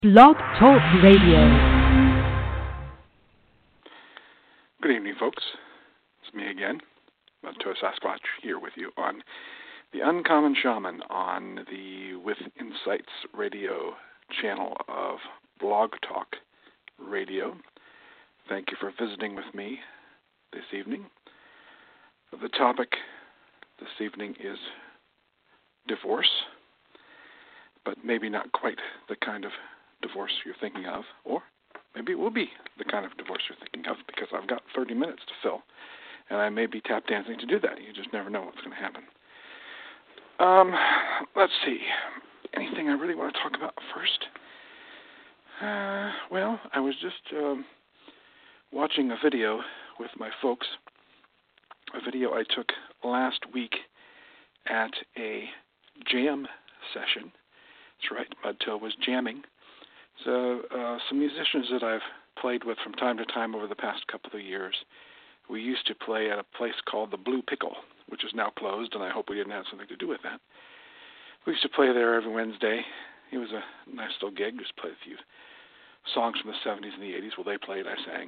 Blog Talk Radio. Good evening, folks. It's me again, Toe Sasquatch, here with you on the Uncommon Shaman on the With Insights radio channel of Blog Talk Radio. Thank you for visiting with me this evening. The topic this evening is divorce, but maybe not quite the kind of divorce you're thinking of, or maybe it will be the kind of divorce you're thinking of, because I've got 30 minutes to fill, and I may be tap dancing to do that. You just never know what's going to happen. Let's see. Anything I really want to talk about first? Well, I was just watching a video with my folks, a video I took last week at a jam session. That's right, Mudtoe was jamming. So some musicians that I've played with from time to time over the past couple of years. We used to play at a place called the Blue Pickle, which is now closed, and I hope we didn't have something to do with that. We used to play there every Wednesday. It was a nice little gig. Just played a few songs from the 70s and the 80s. Well, they played, I sang.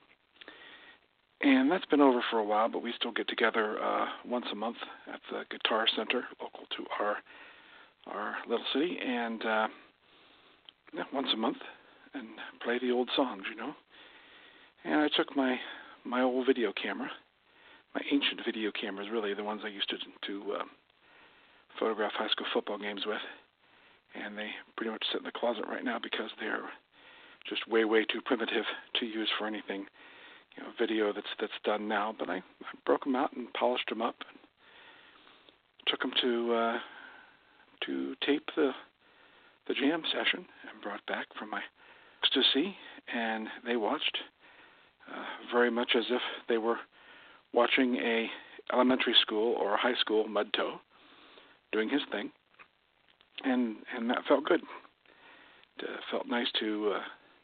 And that's been over for a while, but we still get together once a month at the Guitar Center, local to our little city, and once a month, and play the old songs, you know. And I took my old video camera, my ancient video cameras, really, the ones I used to photograph high school football games with, and they pretty much sit in the closet right now because they're just way too primitive to use for anything, you know, video that's done now. But I broke them out and polished them up, and took them to tape the jam session and brought back for my folks to see, and they watched very much as if they were watching a elementary school or a high school Mudtoe doing his thing, and that felt good. It felt nice to,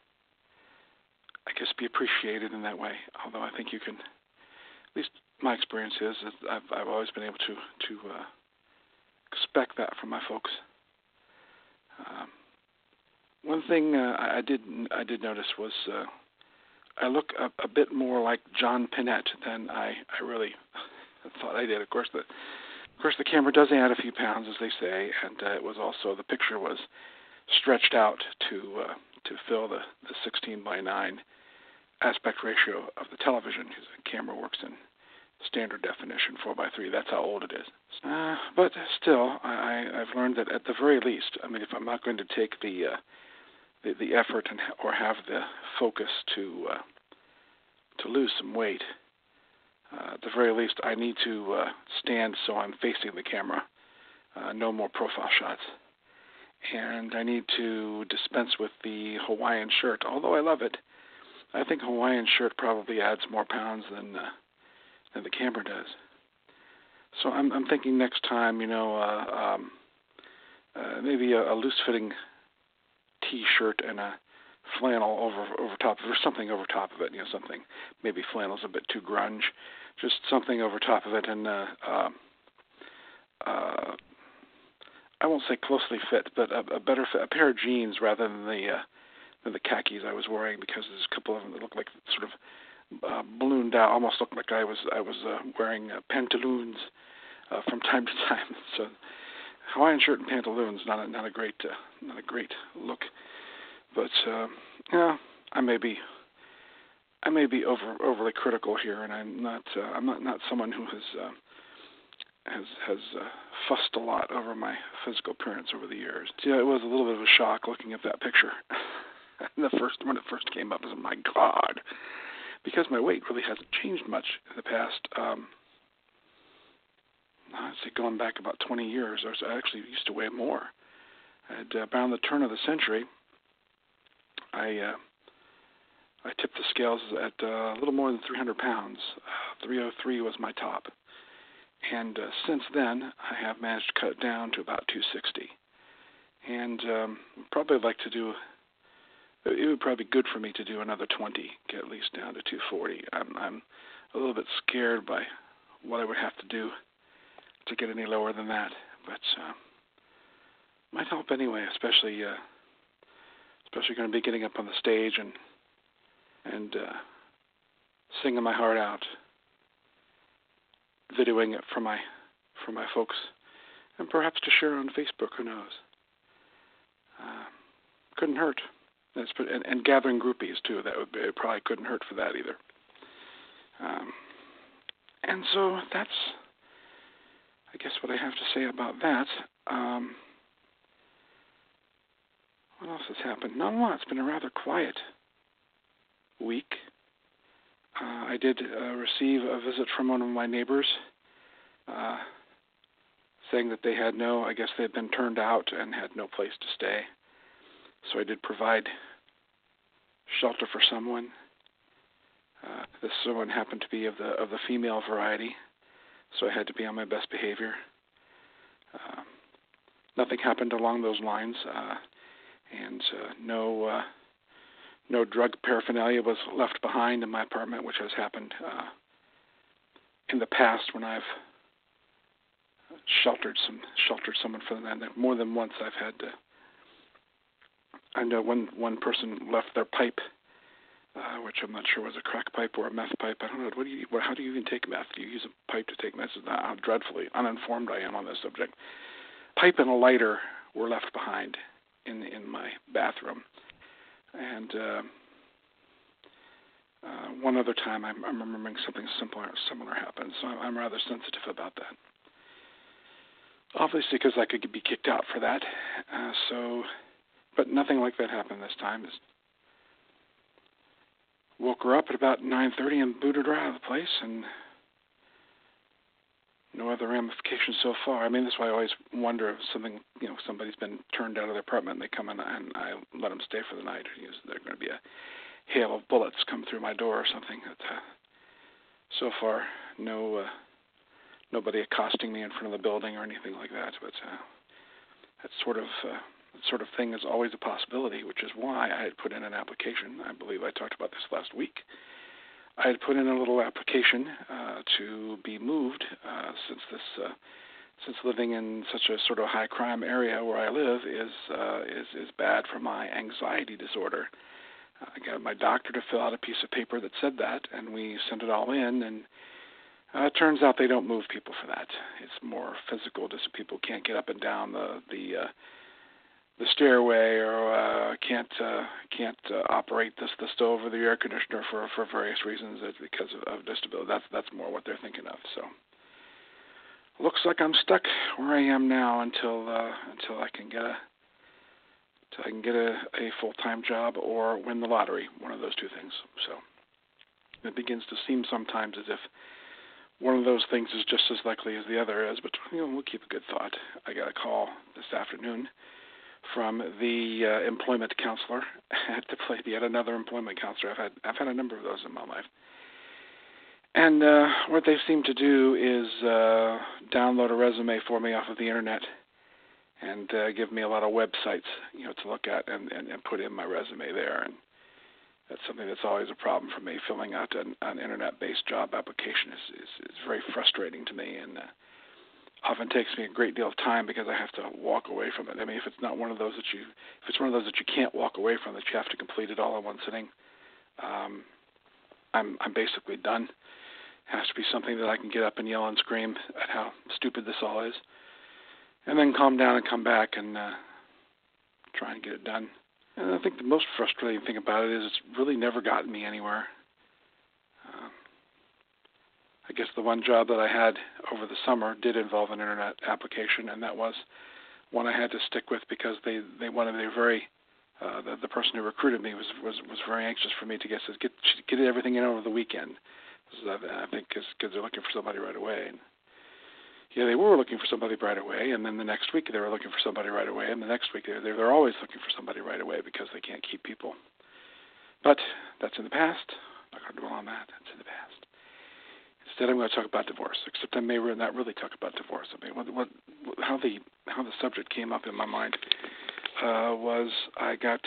I guess, be appreciated in that way. Although I think you can, at least my experience is that I've always been able to expect that from my folks. One thing I did notice was I look a bit more like John Pinette than I really thought I did. Of course, the camera does add a few pounds, as they say, and it was also, the picture was stretched out to fill the 16:9 aspect ratio of the television, because the camera works in standard definition 4:3. That's how old it is. But still, I've learned that at the very least, I mean, if I'm not going to take the effort or have the focus to lose some weight, at the very least, I need to stand so I'm facing the camera. No more profile shots. And I need to dispense with the Hawaiian shirt. Although I love it, I think Hawaiian shirt probably adds more pounds than the camera does. So I'm thinking next time, you know, maybe a loose-fitting T-shirt and a flannel over top of it, or something over top of it, you know, something. Maybe flannel's a bit too grunge. Just something over top of it, and I won't say closely fit, but a better fit, a pair of jeans rather than the khakis I was wearing, because there's a couple of them that look like sort of ballooned out, almost looked like I was wearing pantaloons from time to time. So Hawaiian shirt and pantaloons, not a great look. But yeah, I may be overly critical here, and I'm not someone who has fussed a lot over my physical appearance over the years. Yeah, it was a little bit of a shock looking at that picture. When it first came up, I was like, my God. Because my weight really hasn't changed much in the past, I'd say going back about 20 years. I actually used to weigh more. Around the turn of the century, I tipped the scales at a little more than 300 pounds. 303 was my top. And since then, I have managed to cut it down to about 260. And probably like to do, it would probably be good for me to do another 20, get at least down to 240. I'm a little bit scared by what I would have to do to get any lower than that, but might help anyway, especially especially going to be getting up on the stage and singing my heart out, videoing it for my folks, and perhaps to share on Facebook. Who knows? Couldn't hurt. And gathering groupies too. It probably couldn't hurt for that either. And so that's, I guess, what I have to say about that. What else has happened? Not a lot. It's been a rather quiet week. I did receive a visit from one of my neighbors saying that they had I guess they had been turned out and had no place to stay. So I did provide shelter for someone. This someone happened to be of the female variety, so I had to be on my best behavior. Nothing happened along those lines, and no drug paraphernalia was left behind in my apartment, which has happened in the past when I've sheltered someone for them. More than once I've had to. I know one person left their pipe, which I'm not sure was a crack pipe or a meth pipe. I don't know. How do you even take meth? Do you use a pipe to take meth? This is not how dreadfully uninformed I am on this subject. Pipe and a lighter were left behind in my bathroom, and one other time I'm remembering something similar happened. So I'm rather sensitive about that. Obviously, because I could be kicked out for that. But nothing like that happened this time. Just woke her up at about 9:30 and booted her out of the place, and no other ramifications so far. I mean, that's why I always wonder if somebody's been turned out of their apartment and they come in and I let them stay for the night. There's going to be a hail of bullets come through my door or something. So far, nobody accosting me in front of the building or anything like that. But that sort of thing is always a possibility, which is why I had put in an application. I believe I talked about this last week. I had put in a little application to be moved since living in such a sort of high crime area where I live is bad for my anxiety disorder. I got my doctor to fill out a piece of paper that said that, and we sent it all in, and it turns out they don't move people for that. It's more physical, just people can't get up and down the stairway or can't operate the stove or the air conditioner for various reasons. It's because of disability. That's more what they're thinking of. So looks like I'm stuck where I am now until I can get a full-time job or win the lottery, one of those two things. So it begins to seem sometimes as if one of those things is just as likely as the other is, but we'll keep a good thought. I got a call this afternoon from the employment counselor. I had to play yet another employment counselor. I've had a number of those in my life. And what they seem to do is download a resume for me off of the internet and give me a lot of websites, to look at and put in my resume there. And that's something that's always a problem for me. Filling out an internet-based job application is very frustrating to me, and often takes me a great deal of time because I have to walk away from it. I mean, if it's one of those that you can't walk away from, that you have to complete it all in one sitting, I'm basically done. It has to be something that I can get up and yell and scream at how stupid this all is, and then calm down and come back and try and get it done. And I think the most frustrating thing about it is it's really never gotten me anywhere. I guess the one job that I had over the summer did involve an internet application, and that was one I had to stick with because they wanted me the person who recruited me was very anxious for me to get everything in over the weekend. I think because they're looking for somebody right away. And yeah, they were looking for somebody right away, and then the next week they were looking for somebody right away, and the next week they're always looking for somebody right away because they can't keep people. But that's in the past. I'm not going to dwell on that. That's in the past. Instead, I'm going to talk about divorce. Except I may not really talk about divorce. I mean, how the subject came up in my mind was I got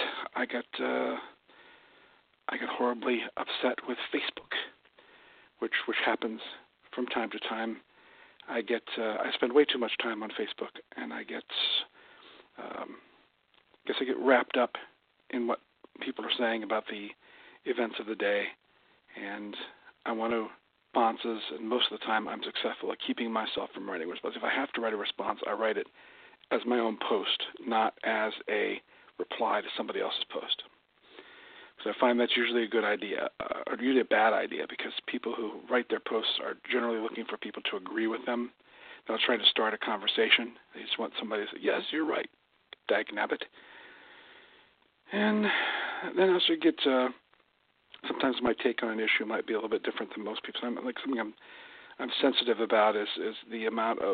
horribly upset with Facebook, which happens from time to time. I spend way too much time on Facebook, and I get wrapped up in what people are saying about the events of the day, and I want to responses, and most of the time I'm successful at keeping myself from writing a response. If I have to write a response, I write it as my own post, not as a reply to somebody else's post. So I find that's usually a good idea, or usually a bad idea, because people who write their posts are generally looking for people to agree with them. They'll try to start a conversation. They just want somebody to say, yes, you're right, dagnabbit. And then as you get, sometimes my take on an issue might be a little bit different than most people's. Something I'm sensitive about is the amount of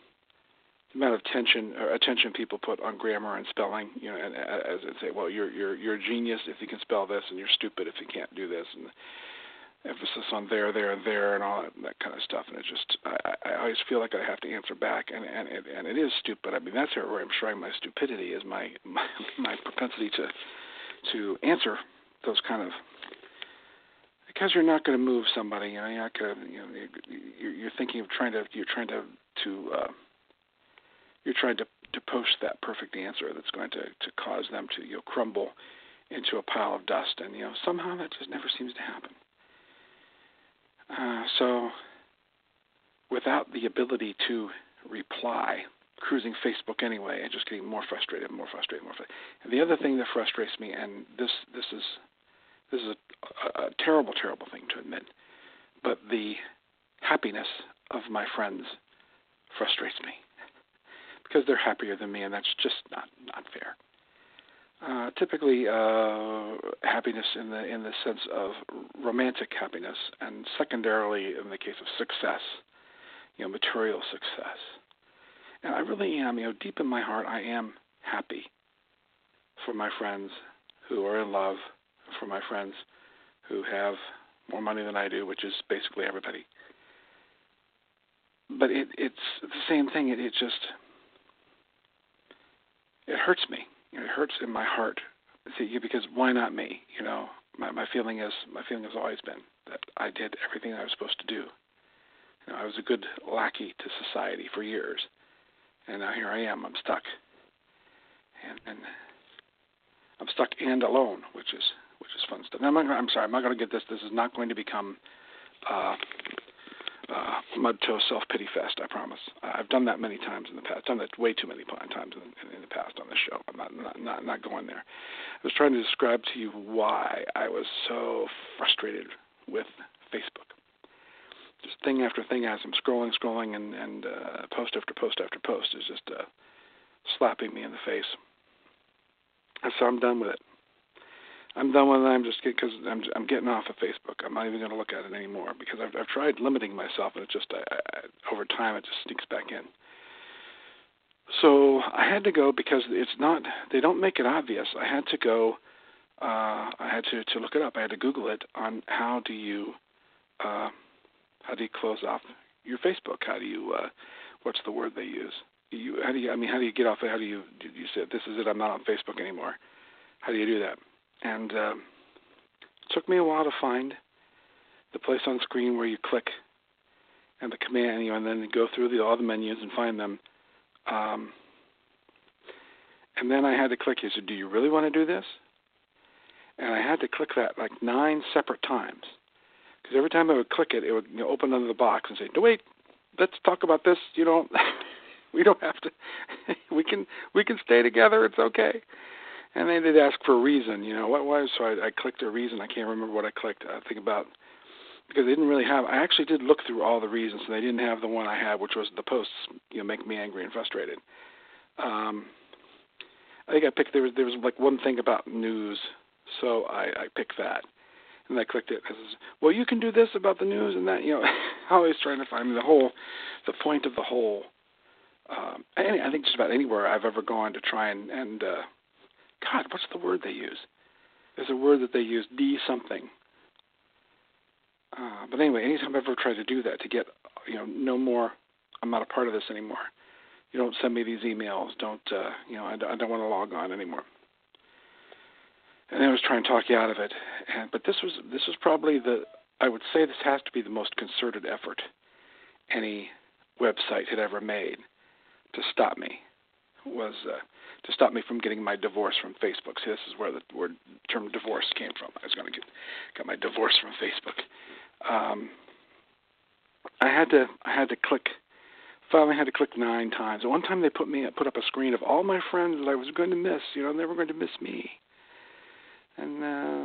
attention people put on grammar and spelling. You know, and as they say, well, you're a genius if you can spell this, and you're stupid if you can't do this, and emphasis on there, and all that kind of stuff. And it's just I always feel like I have to answer back, and it is stupid. I mean, that's where I'm showing my stupidity, is my propensity to answer those kind of. Because you're not going to move somebody, you know, you're not going to, you know, you're thinking of you're trying to post that perfect answer that's going to cause them to, you know, crumble into a pile of dust, and, you know, somehow that just never seems to happen. So without the ability to reply, cruising Facebook anyway, and just getting more frustrated. And the other thing that frustrates me, and this is a terrible, terrible thing to admit, but the happiness of my friends frustrates me, because they're happier than me, and that's just not fair. Typically, happiness in the sense of romantic happiness, and secondarily in the case of success, you know, material success. And I really am, you know, deep in my heart, I am happy for my friends who are in love, for my friends who have more money than I do, which is basically everybody. But it's the same thing. It hurts me. You know, it hurts in my heart. See, because why not me? You know, my feeling has always been that I did everything I was supposed to do. You know, I was a good lackey to society for years, and now here I am. I'm stuck, and I'm stuck and alone, which is fun stuff. Now, I'm sorry, I'm not going to get this. This is not going to become mud toe self-pity fest, I promise. I've done that many times in the past. I've done that way too many times in the past on this show. I'm not going there. I was trying to describe to you why I was so frustrated with Facebook. Just thing after thing as I'm scrolling, and post after post after post is just slapping me in the face. And so I'm done with it. I'm done with it. I'm just because I'm getting off of Facebook. I'm not even going to look at it anymore, because I've tried limiting myself, and it just over time it just sneaks back in. So I had to go, because they don't make it obvious. I had to go. I had to look it up. I had to Google it on how do you close off your Facebook? How do you what's the word they use? How do you get off? How do you say, this is it? I'm not on Facebook anymore. How do you do that? And it took me a while to find the place on screen where you click and the command, you know, and then go through all the menus and find them. And then I had to click. He said, "Do you really want to do this?" And I had to click that like 9 separate times, because every time I would click it, it would, you know, open under the box and say, "No, wait, let's talk about this. You know, we don't have to. we can stay together. It's okay." And they did ask for a reason, you know, what was, so I clicked a reason. I can't remember what I clicked. I think about, because they didn't really have, I actually did look through all the reasons, and they didn't have the one I had, which was the posts, you know, make me angry and frustrated. I think I picked, there was like one thing about news, so I picked that. And I clicked it. Well, you can do this about the news and that, you know, always trying to find the point of the whole. I think just about anywhere I've ever gone to try and God, what's the word they use? There's a word that they use, D-something. But anyway, anytime I've ever tried to do that, to get, you know, no more, I'm not a part of this anymore. You don't send me these emails. Don't, you know, I don't want to log on anymore. And I was trying to talk you out of it. But this was probably I would say this has to be the most concerted effort any website had ever made to stop me to stop me from getting my divorce from Facebook. See, this is where the term divorce came from. I was going to get my divorce from Facebook. I had to click. Finally, had to click 9 times. At one time, they put up a screen of all my friends that I was going to miss. They were going to miss me. And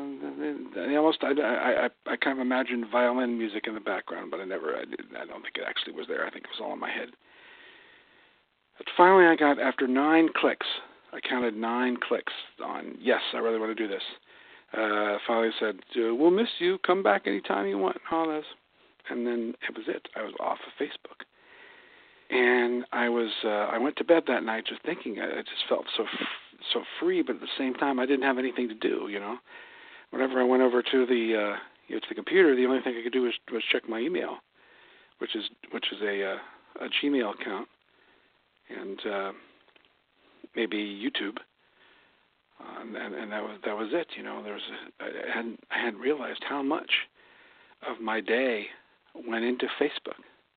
I kind of imagined violin music in the background, but I don't think it actually was there. I think it was all in my head. But finally, after 9 clicks, I counted 9 clicks on, yes, I really want to do this. Finally said, we'll miss you, come back anytime you want, and all this. And then it was it. I was off of Facebook. And I went to bed that night just thinking, I just felt so free, but at the same time, I didn't have anything to do, Whenever I went over to the computer, the only thing I could do was check my email, which is a Gmail account, and maybe YouTube, and that was it. I hadn't realized how much of my day went into Facebook.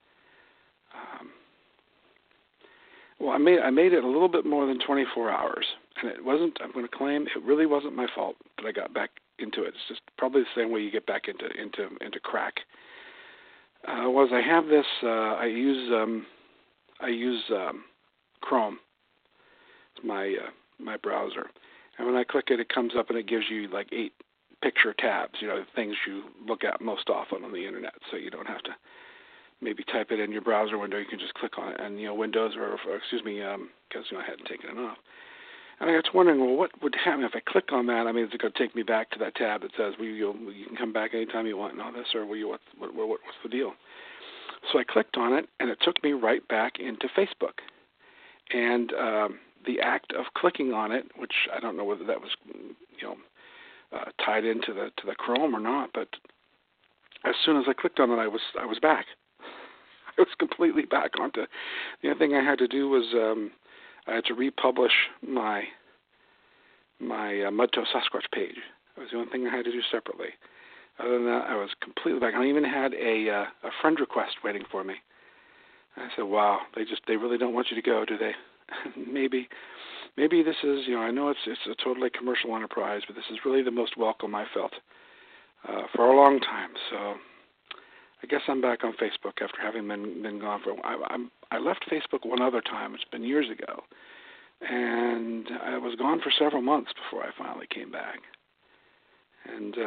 Well, I made it a little bit more than 24 hours, and it wasn't. I'm going to claim it really wasn't my fault that I got back into it. It's just probably the same way you get back into crack. Was I have this? I use Chrome. It's my browser, and when I click it, it comes up and it gives you like 8 picture tabs. Things you look at most often on the internet, so you don't have to maybe type it in your browser window. You can just click on it, and Windows because I hadn't taken it off. And I got to wondering, well, what would happen if I click on that? I mean, is it going to take me back to that tab that says, you can come back anytime you want and all this, or what's the deal? So I clicked on it, and it took me right back into Facebook. And the act of clicking on it, which I don't know whether that was tied into the Chrome or not, but as soon as I clicked on it, I was back. I was completely back onto. The only thing I had to do was I had to republish my Mudtoe Sasquatch page. That was the only thing I had to do separately. Other than that, I was completely back. I even had a friend request waiting for me. And I said, "Wow, they really don't want you to go, do they?" maybe this is, I know it's a totally commercial enterprise, but this is really the most welcome I felt for a long time. So I guess I'm back on Facebook after having been gone for a while. I left Facebook one other time. It's been years ago. And I was gone for several months before I finally came back. And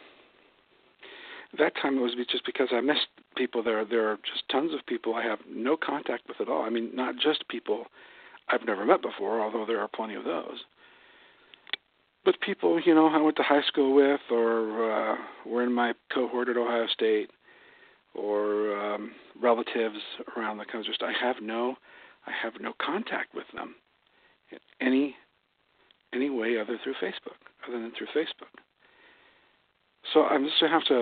that time it was just because I missed people there. There are just tons of people I have no contact with at all. I mean, not just people I've never met before, although there are plenty of those. But people, I went to high school with, or were in my cohort at Ohio State, or relatives around the country. I have no contact with them in any way other than through Facebook. So I'm just going to have to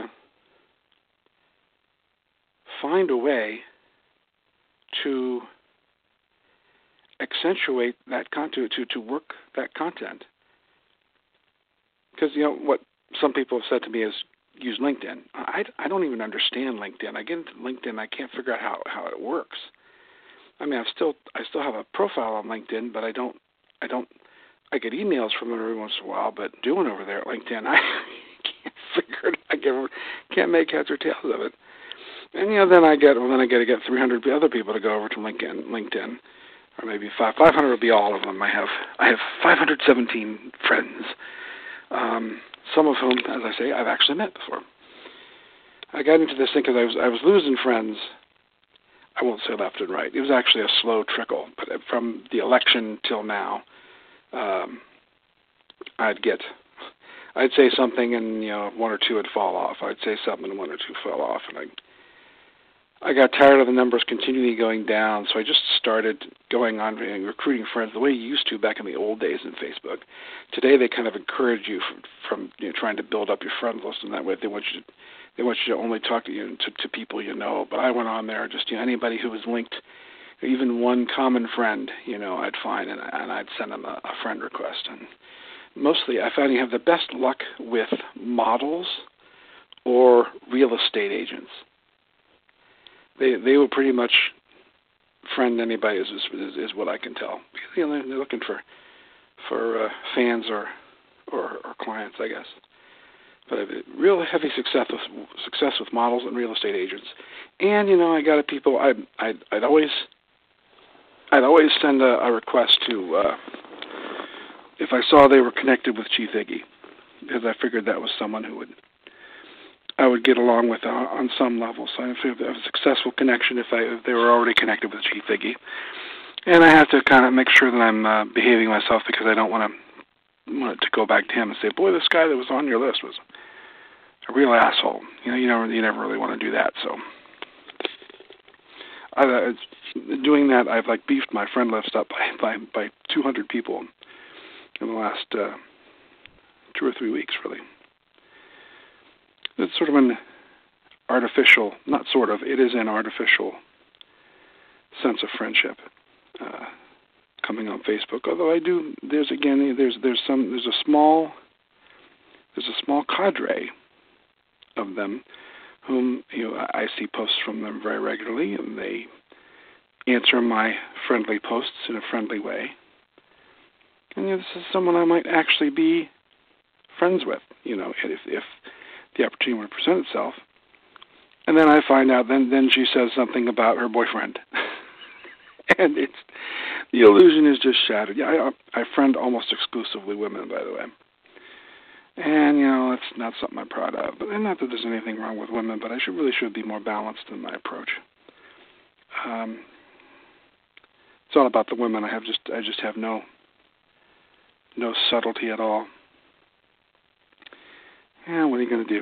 find a way to accentuate that content, to work that content. Because, what some people have said to me is, use LinkedIn. I don't even understand LinkedIn. I get into LinkedIn, I can't figure out how it works. I mean, I still have a profile on LinkedIn, but I get emails from it every once in a while, but doing over there at LinkedIn, I can't figure it. I can't make heads or tails of it. And then I got to get 300 other people to go over to LinkedIn, or maybe 500 will be all of them. I have 517 friends. Some of whom, as I say, I've actually met before. I got into this thing because I was losing friends. I won't say left and right. It was actually a slow trickle, but from the election till now, I'd say something and 1 or 2 would fall off. I'd say something and 1 or 2 fell off, and I got tired of the numbers continually going down, so I just started going on and recruiting friends the way you used to back in the old days in Facebook. Today they kind of encourage you from trying to build up your friend list, and that way they want you to only talk to people you know. But I went on there, just anybody who was linked, even one common friend, I'd find, and I'd send them a friend request. And mostly I found you have the best luck with models or real estate agents. They will pretty much friend anybody is what I can tell. Because, you know, they're looking for fans or clients, I guess. But I've had real heavy success with models and real estate agents. And, you know, I got people. I'd always send a request to if I saw they were connected with Chief Iggy, because I figured that was someone who I would get along with on some level. So I have a successful connection if they were already connected with Chief Iggy. And I have to kind of make sure that I'm behaving myself, because I don't want it to go back to him and say, boy, this guy that was on your list was a real asshole. You know, you never really want to do that. So doing that, I've like beefed my friend list up by 200 people in the last 2 or 3 weeks, really. It's sort of an artificial, not sort of, it is an artificial sense of friendship coming on Facebook. Although there's a small cadre of them whom, you know, I see posts from them very regularly, and they answer my friendly posts in a friendly way. And, you know, this is someone I might actually be friends with, you know, if the opportunity would present itself. And then I find out, then she says something about her boyfriend. And the illusion is just shattered. Yeah, I friend almost exclusively women, by the way. And, you know, it's not something I'm proud of. But not that there's anything wrong with women, but I really should be more balanced in my approach. It's all about the women. I just have no subtlety at all. Yeah, what are you going to do?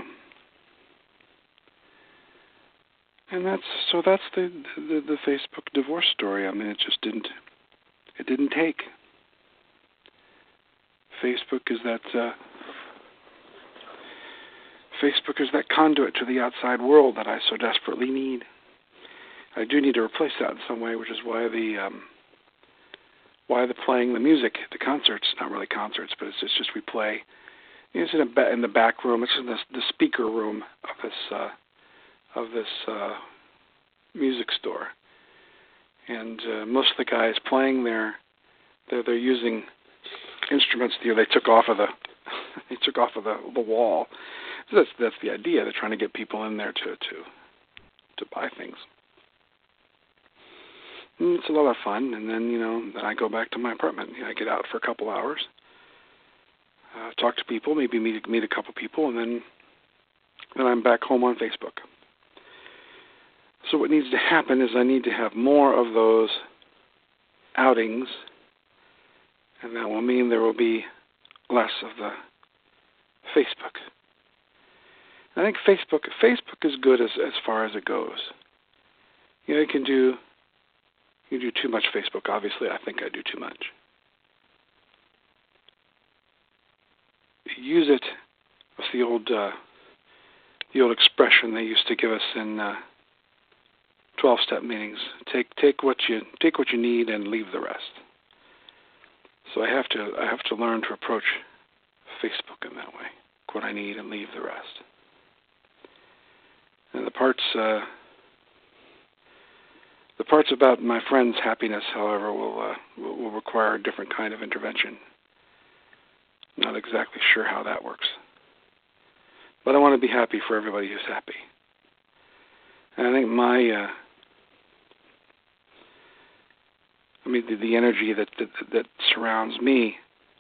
And that's the Facebook divorce story. I mean, it just didn't take. Facebook is that conduit to the outside world that I so desperately need. I do need to replace that in some way, which is why the playing the music, the concerts, not really concerts, but it's just we play. It's in the back room. It's in the speaker room of this music store, and most of the guys playing there, they're using instruments that they took off of the wall. So that's the idea. They're trying to get people in there to buy things. And it's a lot of fun, and then, you know, then I go back to my apartment. You know, I get out for a couple hours, talk to people, maybe meet a couple people, and then I'm back home on Facebook. So what needs to happen is I need to have more of those outings, and that will mean there will be less of the Facebook. I think Facebook is good as far as it goes. You know, you do too much Facebook. Obviously, I think I do too much. Use it with the old expression they used to give us in 12-step meetings. Take what you need and leave the rest. So I have to learn to approach Facebook in that way. Take what I need and leave the rest. And the parts about my friend's happiness, however, will require a different kind of intervention. Not exactly sure how that works. But I want to be happy for everybody who's happy. And I think the energy that surrounds me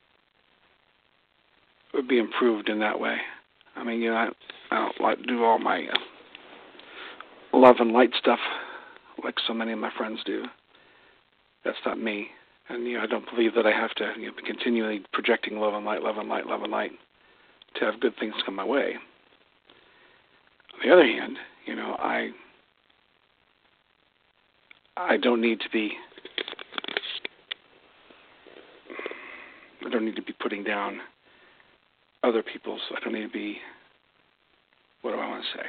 would be improved in that way. I mean, you know, I don't like to do all my love and light stuff like so many of my friends do. That's not me. And, you know, I don't believe that I have to, you know, be continually projecting love and light to have good things come my way. On the other hand, you know, I don't need to be putting down other people's. I don't need to be, what do I want to say?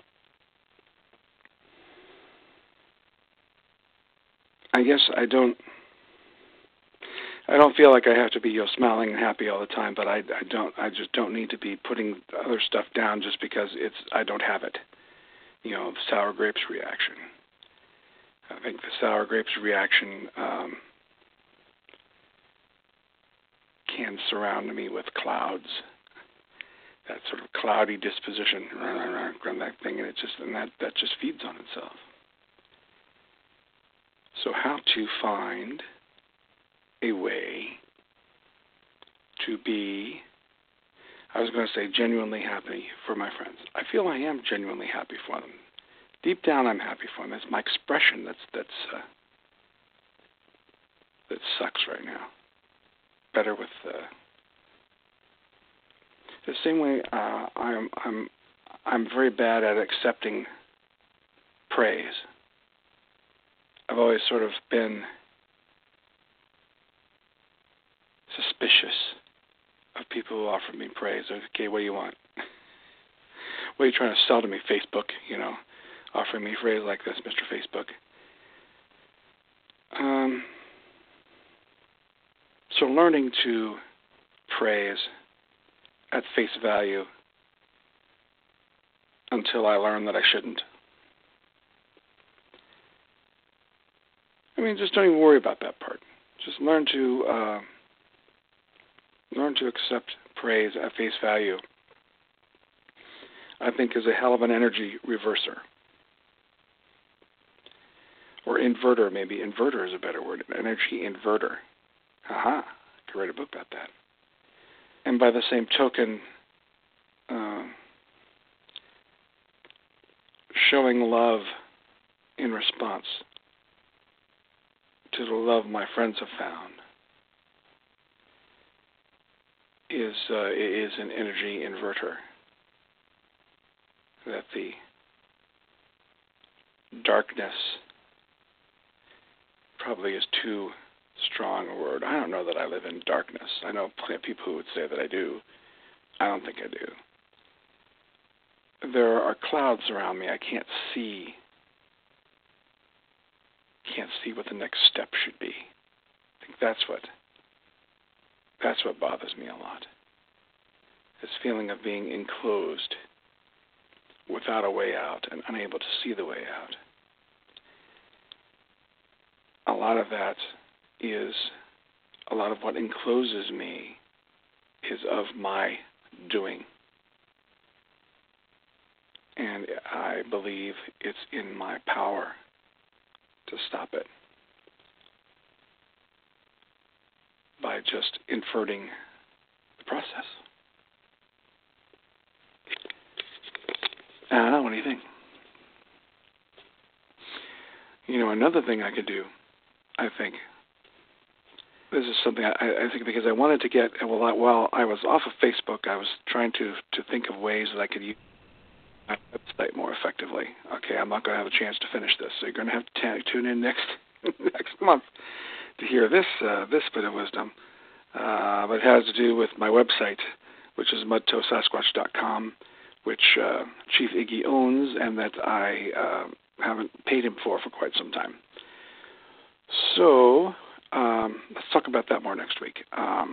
I guess I don't feel like I have to be, you know, smiling and happy all the time, but I just don't need to be putting other stuff down just because I don't have it. You know, sour grapes reaction. I think the sour grapes reaction can surround me with clouds. That sort of cloudy disposition around that thing, and that just feeds on itself. So how to find a way to be, I was going to say, genuinely happy for my friends. I feel I am genuinely happy for them. Deep down, I'm happy for them. It's my expression that sucks right now. Better with the same way I'm very bad at accepting praise. I've always sort of been suspicious of people who offer me praise. Okay, what do you want? What are you trying to sell to me, Facebook? Offering me praise like this, Mr. Facebook. So learning to praise at face value until I learn that I shouldn't. Just don't even worry about that part. Just learn to accept praise at face value. I think is a hell of an energy reverser. Or inverter, maybe. Inverter is a better word. An energy inverter. I could write a book about that. And by the same token, showing love in response to the love my friends have found is an energy inverter. That the darkness probably is too strong a word. I don't know that I live in darkness. I know plenty of people who would say that I do. I don't think I do. There are clouds around me. I can't see what the next step should be. I think that's what bothers me a lot. This feeling of being enclosed without a way out and unable to see the way out. A lot of what encloses me is of my doing. And I believe it's in my power to stop it by just inverting the process. What do you think? Another thing I could do, I think, this is something I think because I wanted to get, while I was off of Facebook, I was trying to think of ways that I could use my website more effectively. Okay, I'm not going to have a chance to finish this, so you're going to have to tune in next month to hear this bit of wisdom. But it has to do with my website, which is mudtoesasquatch.com, which Chief Iggy owns and that I haven't paid him for quite some time. So let's talk about that more next week. I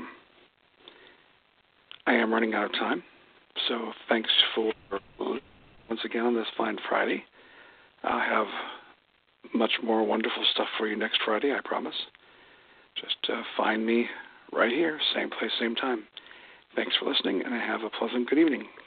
am running out of time, so thanks for once again on this fine Friday. I'll have much more wonderful stuff for you next Friday, I promise. Just find me right here, same place, same time. Thanks for listening, and have a pleasant good evening.